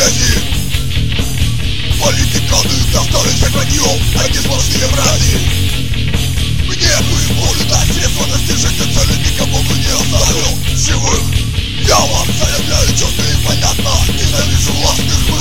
грязи. Политиканы достали всех враньем, они сплошные враги. Мне вы может дать средства достижения цели, никого бы не оставил живых. Я вам заявляю четко и понятно, ненавижу властных.